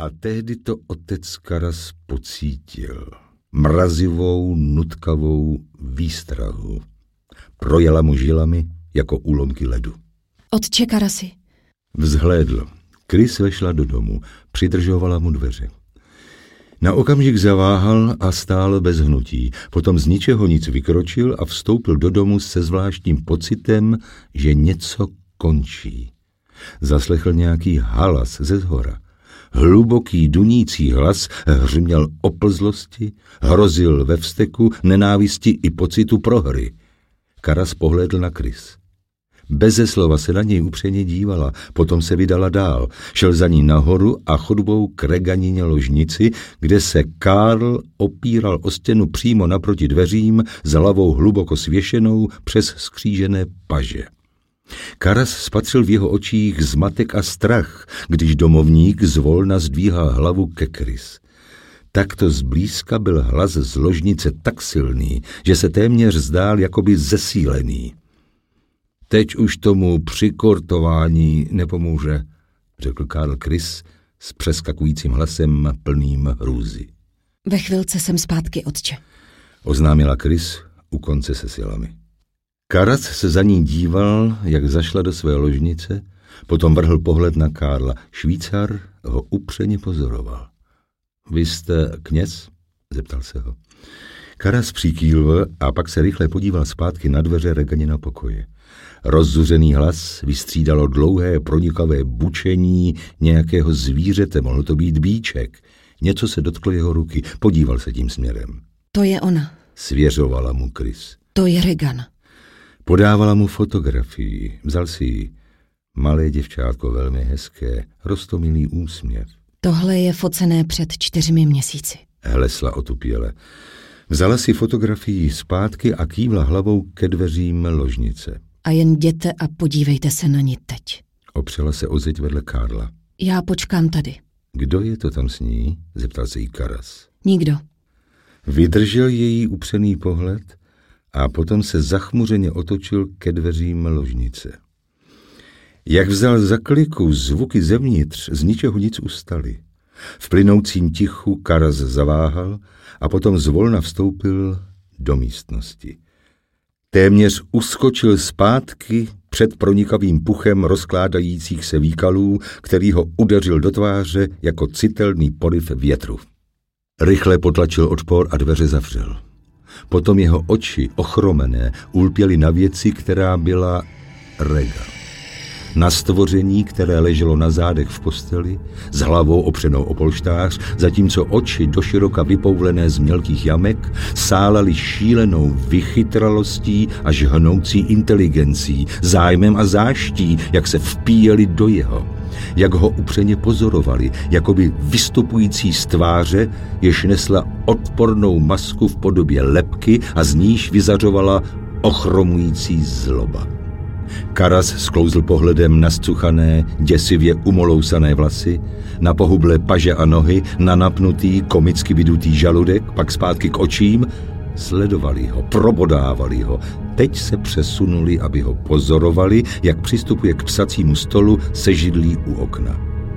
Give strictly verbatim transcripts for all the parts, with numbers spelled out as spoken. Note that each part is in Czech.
A tehdy to otec Karas pocítil. Mrazivou, nutkavou výstrahu. Projela mu žilami jako úlomky ledu. Otče Karasi. Vzhlédl. Chris vešla do domu, přidržovala mu dveře. Na okamžik zaváhal a stál bez hnutí. Potom z ničeho nic vykročil a vstoupil do domu se zvláštním pocitem, že něco končí. Zaslechl nějaký halas ze zhora. Hluboký dunící hlas hřměl o plzlosti, hrozil ve vzteku, nenávisti i pocitu prohry. Karas pohlédl na Chris. Beze slova se na něj upřeně dívala, potom se vydala dál. Šel za ní nahoru a chodbou k Reganině ložnici, kde se Karl opíral o stěnu přímo naproti dveřím, za hlavou hluboko svěšenou přes skřížené paže. Karas spatřil v jeho očích zmatek a strach, když domovník zvolna zdvíhal hlavu ke Chris. Takto zblízka byl hlas z ložnice tak silný, že se téměř zdál jakoby zesílený. Teď už tomu přikortování nepomůže, řekl Karl Chris s přeskakujícím hlasem plným hrůzy. Ve chvilce jsem zpátky, otče, oznámila Chris u konce se silami. Karas se za ní díval, jak zašla do své ložnice, potom vrhl pohled na Karla. Švýcar ho upřeně pozoroval. Vy jste kněz? Zeptal se ho. Karas přikývl a pak se rychle podíval zpátky na dveře Reganina pokoje. Rozzuřený hlas vystřídalo dlouhé pronikavé bučení nějakého zvířete, mohl to být býček. Něco se dotklo jeho ruky, podíval se tím směrem. To je ona, svěřovala mu Chris. To je Regan. Podávala mu fotografii, vzal si ji. Malé děvčátko, velmi hezké, roztomilý úsměv. Tohle je focené před čtyřmi měsíci. Hlesla otupěle. Vzala si fotografii zpátky a kývla hlavou ke dveřím ložnice. A jen jděte a podívejte se na ní teď. Opřela se o zeď vedle Karla. Já počkám tady. Kdo je to tam s ní? Zeptal se jí Karas. Nikdo. Vydržel její upřený pohled a potom se zachmuřeně otočil ke dveřím ložnice. Jak vzal za kliku, zvuky zevnitř z ničeho nic ustaly. V plynoucím tichu Karas zaváhal a potom zvolna vstoupil do místnosti. Téměř uskočil zpátky před pronikavým puchem rozkládajících se výkalů, který ho udeřil do tváře jako citelný poryv větru. Rychle potlačil odpor a dveře zavřel. Potom jeho oči, ochromené, ulpěly na věci, která byla Regan. Na stvoření, které leželo na zádech v posteli, s hlavou opřenou o polštář, zatímco oči doširoka vypouvlené z mělkých jamek sálaly šílenou vychytralostí až hnoucí inteligencí, zájmem a záští, jak se vpíjeli do jeho, jak ho upřeně pozorovali, jakoby vystupující z tváře, jež nesla odpornou masku v podobě lebky a z níž vyzařovala ochromující zloba. Karas sklouzl pohledem na zcuchané, děsivě umolousané vlasy, na pohublé paže a nohy, na napnutý, komicky vydutý žaludek, pak zpátky k očím. Sledovali ho, probodávali ho. Teď se přesunuli, aby ho pozorovali, jak přistupuje k psacímu stolu se židlí u okna.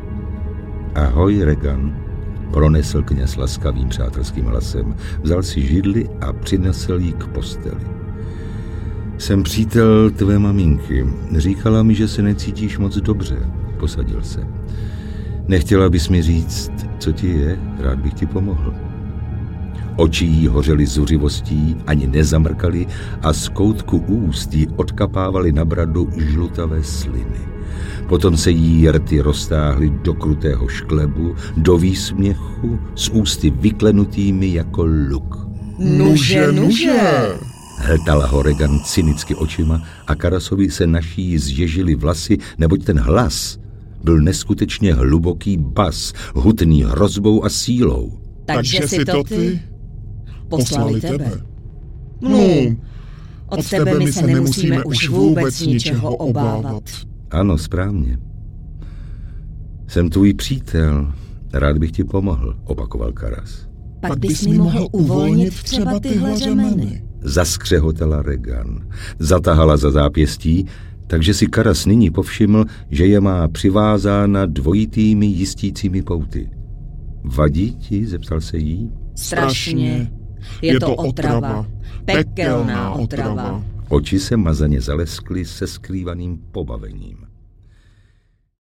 Ahoj, Regan, pronesl kněz laskavým přátelským hlasem. Vzal si židli a přinesl ji k posteli. Jsem přítel tvé maminky. Říkala mi, že se necítíš moc dobře. Posadil se. Nechtěla bys mi říct, co ti je? Rád bych ti pomohl. Oči jí hořely zuřivostí, ani nezamrkaly a z koutku úst jí odkapávaly na bradu žlutavé sliny. Potom se jí rty roztáhly do krutého šklebu, do výsměchu, s ústy vyklenutými jako luk. Nuže, nuže! Hltala ho Regan cynicky očima a Karasovi se naší zježily vlasy, neboť ten hlas byl neskutečně hluboký bas, hutný hrozbou a sílou. Takže, Takže si to ty poslali tebe. No, od, od tebe my se nemusíme už vůbec ničeho obávat. Ano, správně. Jsem tvůj přítel, rád bych ti pomohl, opakoval Karas. Pak bys mi mohl uvolnit třeba tyhle řemeny. Zaskřehotala Regan. Zatahala za zápěstí, takže si Karas nyní povšiml, že je má přivázána dvojitými jistícími pouty. Vadí ti? Zeptal se jí. Strašně. Je to otrava. Pekelná otrava. Oči se mazaně zaleskly se skrývaným pobavením.